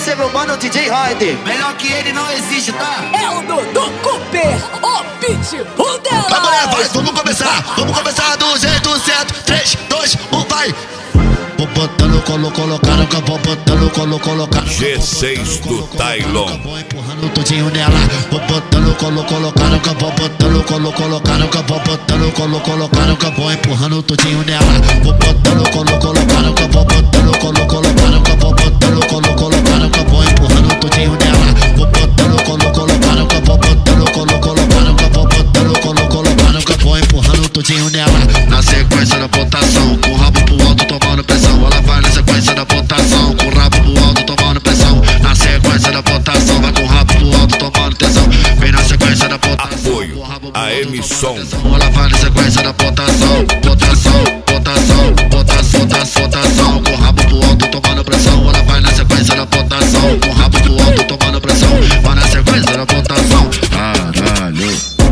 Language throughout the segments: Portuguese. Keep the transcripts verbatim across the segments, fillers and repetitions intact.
Esse é meu mano D J Hyde. Melhor que ele não existe, tá? É o Dudu Cooper, o pitbull dela. Vai, mulher, vai, vamos começar. Vamos começar do jeito certo. três, dois, um, vai. Vou botando, colo, colocando, vou botando, colo, colocando. G seis do Tylon. Vou empurrando tudinho nela. Vou botando, colo, colocando, vou botando, colo, colocando, vou botando, colo, colocando, vou empurrando tudinho nela. Vou botando, colo, colocando, vou botando, colo, colocando, vou botando, colo, colocando, vou empurrando tudinho nela. Vou botando, colo, colocando, vou botando, colo, colocando, vou botando, colo, colocando, vou empurrando tudinho nela. Na sequência da botação, com o rabo pro alto tomando pressão. Ela vai na sequência da botação, com o rabo pro alto tomando pressão. Na sequência da botação, vai com o rabo pro alto tomando pressão. Vem na sequência da botação. Apoio a emissão. Ela vai na sequência da botação, botação, botação, botação, botação, botação. Com o rabo pro alto tomando pressão. Ela vai na sequência da botação, com o rabo pro alto tomando pressão. Vai na sequência da botação. Caralho.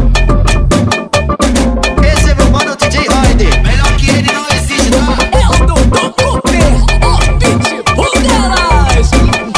Esse é meu mano D J Hyde. Melhor que ele não existe, tá? É o Dudu Cooper, o pitbull delas.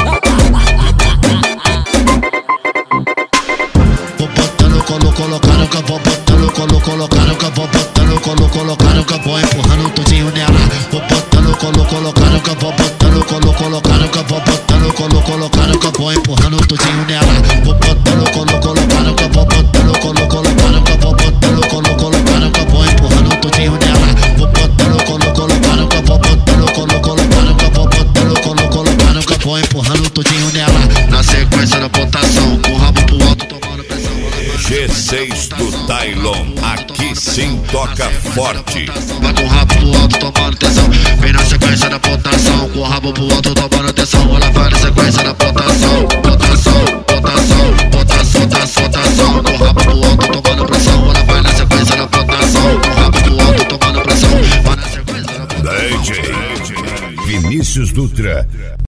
Vou botando, colo, colocando, vou botando, colo, colocando, vou botando, colo, colocando, vou empurrando tudinho nela. Vou botando, colo, colocando, vou botando, colo, colocando, vou botando, colo, colocando, vou empurrando tudinho nela. Vou botando, colo, colocando, vou botando, colo, colocando, vou botando, colo, colocando, vou empurrando tudinho nela. Vou botando, colo, colocando, vou botando, colo, colocando, vou botando, colo, colocando, vou empurrando tudinho nela. Na sequência da botação, com o rabo pro alto tomando pressão. G seis do Tylon. Aqui sim toca forte. Vai com o rabo pro alto tomando atenção. Vem na sequência da botação, com o rabo pro alto tomando atenção. Ela vai na sequência da botação, botação, botação, botação, botação, botação. Com o rabo pro alto tomando pressão. Ela vai na sequência da botação, com o rabo pro alto tomando pressão. Vai na sequência da botação. D J Vinícius Dutra.